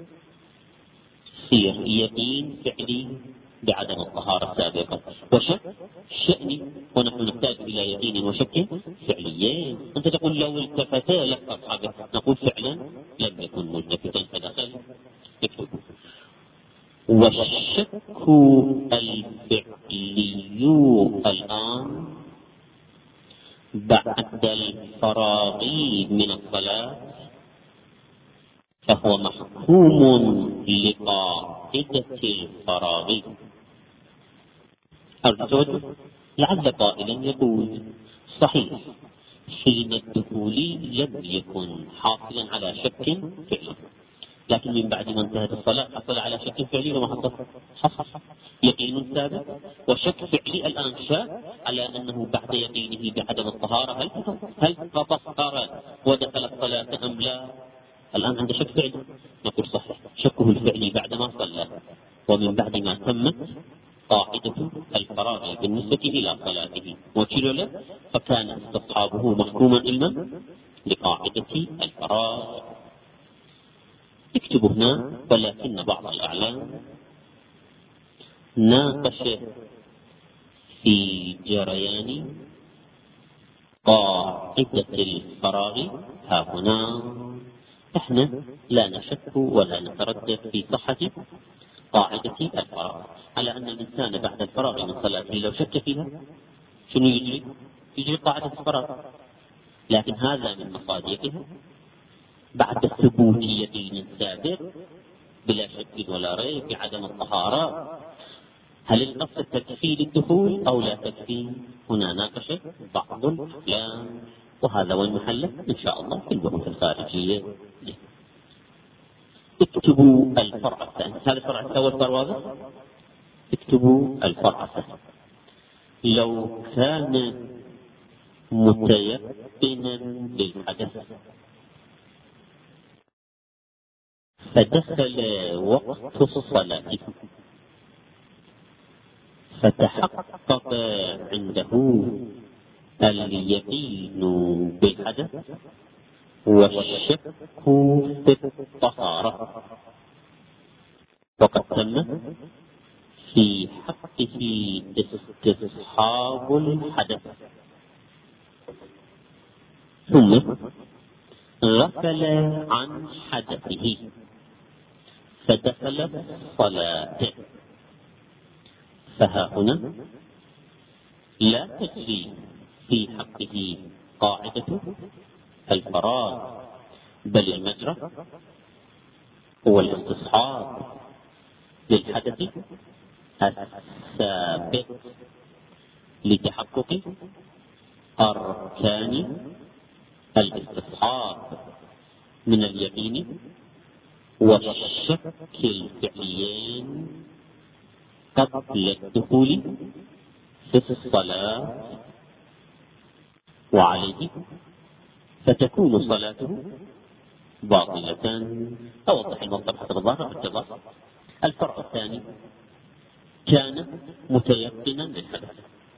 يصير يقين فعلي بعدم الطهارة السابقة، وشك شأني، ونحن نحتاج إلى يقين وشك فعليين. أنت تقول لو التفت لاستصحبه، نقول فعلا لم يكن ملتفتا فدخل. اكتبوا: والشك الفعلي الآن بعد الفراغ من الصلاة فهو محكوم لقاعدة الفراغ. أرجو لعل قائلا يقول: صحيح، حين الدخول لم يكن حاصلا على شك فعلي، لكن من بعد ما انتهت الصلاة حصل على شك فعلي وما حصل يقين ثابت وشك فعلي. الآن شاك على أنه بعد يقينه بعدم الطهارة هل تطهر ودخل الصلاة أم لا؟ الآن عنده شك فعلي، نقول صحيح، شكه الفعلي بعدما صلى ومن بعد ما تمت قاعدة الفراغ بالنسبة إلى صلاته وكيل له، فكان استصحابه محكوما علما لقاعدة الفراغ. اكتبوا هنا: ولكن بعض الأعلام ناقش في جريان قاعدة الفراغ ها هنا. احنا لا نشك ولا نتردد في صحة قاعدة الفراغ، على أن الإنسان بعد الفراغ من صلاته لو شك فيها شنو يجري قاعدة الفراغ، لكن هذا من مصادقها بعد ثبوت يقين سابق بلا شك ولا ريب بعدم الطهارة. هل القصد تكفي للدخول أو لا تكفي؟ هنا ناقش بعض الأحلام، وهذا هو المحل إن شاء الله في البحوث الخارجية. اكتبوا الفرع الثاني. هذا الفرع الأول صار واضح؟ اكتبوا الفرع الثاني: لو كان متيقنا بالحدث فدخل وقت الصلاة فتحقق عنده اليقين بالحدث والشك في الطهارة، وقد تم في حقه استصحاب الحدث، ثم غفل عن حدثه فدخل الصلاة، فها هنا لا تجري في حقه قاعدة الفراغ، بل المجرى هو الاستصحاب للحدث السابق لتحقق أركان الاستصحاب من اليقين والشك الفعليين قبل الدخول في الصلاة وعليه، فتكون صلاته باطلة. أوضح الموضوع حسب الظاهر بالتبص. الفرع الثاني: كان متيقنا للحدث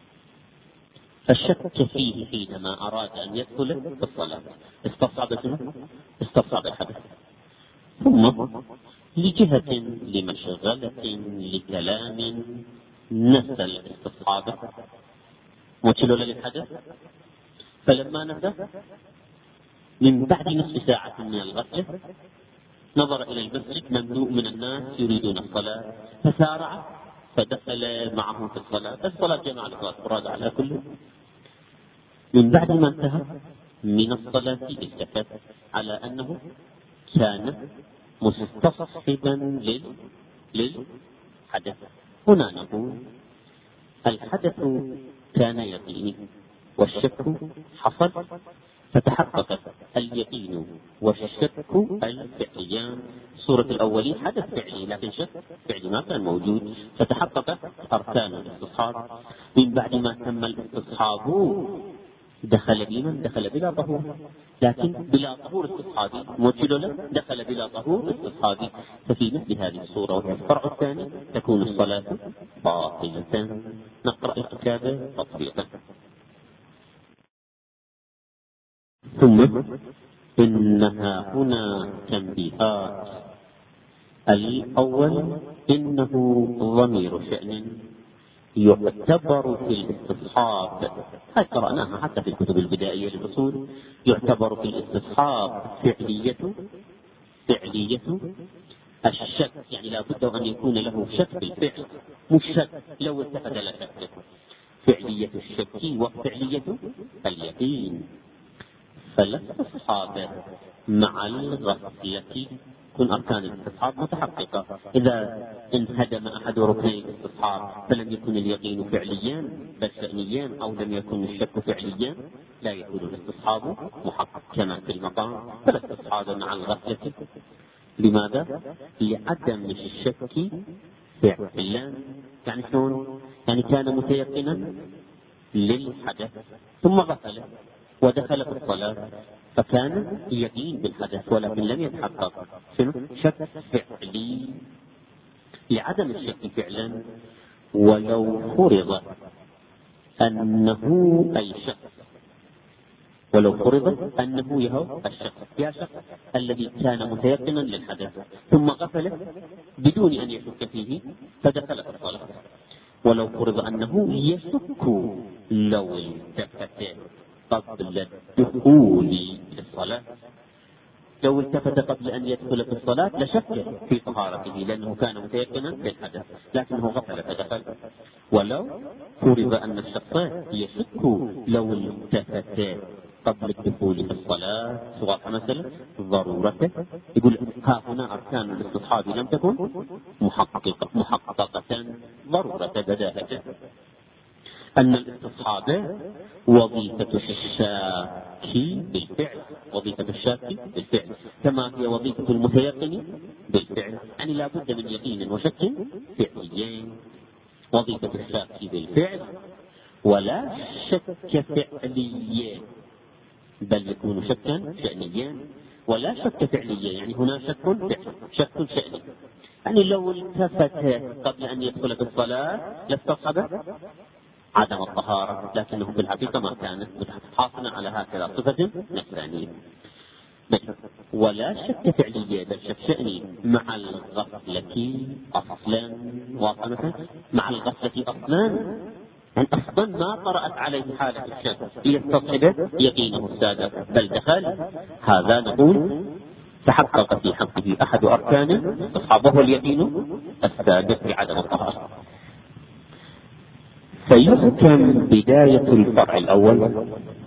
فشك فيه حينما أراد أن يدخل في الصلاة، استصعب الحدث، ثم لجهة لمشغلة لكلام نسى الاستصحاب وتلول للحدث، فلما نسى من بعد نصف ساعة من الغسل نظر إلى المسجد مملوء من الناس يريدون الصلاة، فسارع فدخل معهم في الصلاة جماعة الصلاة على كله. من بعد ما انتهى من الصلاة التفت على أنه كان مستصحبا للحدث. هنا نقول الحدث كان يقيني والشك حصل، فتحقق اليقين والشك الفعليان. صورة الأولين حدث فعلي لكن شك فعلي ما كان موجود، فتحقق أركان الاستصحاب. من بعد ما تم الاستصحاب دخل بلا طهور، لكن بلا طهور استصحابي موجود له، دخل بلا طهور استصحابي. ففي مثل هذه الصورة وهي الفرع الثاني تكون الصلاة باطلة. نقرأ الكتاب تطبيقا. ثم إنها هنا تنبيهات. الأول: إنه ضمير شأن يعتبر في الاستصحاب، هذه قرأناها حتى في الكتب البدائية للأصول، يعتبر في الاستصحاب فعلية الشك، يعني لا بد أن يكون له شك بالفعل، مش شك لو التفت لا شك، فعلية الشك وفعلية اليقين. فالاستصحاب مع الغفلة تكون أركان الاستصحاب متحققة. إذا انهدم أحد ركني الاستصحاب فلم يكن اليقين فعليا بل شأنيا، أو لم يكن الشك فعليا، لا يكون الاستصحاب محقق كما في المقام. فالاستصحاب مع الغفلة. لماذا؟ لعدم الشك فعلا. يعني شلون؟ يعني كان متيقنا للحدث ثم غفل ودخل في الصلاة، فكان يقين بالحدث ولكن لم يتحقق شك فعلي. لعدم الشك فعلا ولو فرض أنه أي شخص، ولو فرض أنه يهو الشخص يا شخص الذي كان متيقنا للحدث ثم غفل بدون أن يشك فيه فدخل في الصلاة، ولو فرض أنه يشك لو التفت قبل الدخول في الصلاة، لو التفت قبل أن يدخل في الصلاة لشك في طهارته لأنه كان متيقنا بالحدث لكنه غفل فدخل. ولو فرض أن الشخص يشك لو التفت قبل الدخول في الصلاة سواء مثلا ضرورته، يقول ها هنا أركان الاستصحاب لم تكن محققة ضرورة بداهة. أن الاستصحاب وظيفة الشاك بالفعل، وظيفة الشاك بالفعل كما هي وظيفة المتيقن بالفعل، يعني لا بد من يقين وشك فعليين. وظيفة الشاك بالفعل ولا شك فعليا، بل يكون شكا شأنيا ولا شك فعليا، يعني هنا شك شأني. يعني لو التفت قبل أن يدخل في الصلاة لاستصحب عدم الطهارة، لكنه في الحقيقة ما كانت حاصلا على هكذا صفة نفسانية. ولا شك فعليا بل شك شأني مع الغفلة أصلا. واضح مع الغفلة أصلا، يعني أصلا ما طرأت عليه حالة الشك ليستصحب يقينه السابق بل دخل. هذا نقول تحقق في حقه أحد أركان استصحابه اليقين السابق بعدم الطهارة. فيحكم بداية الفرع الأول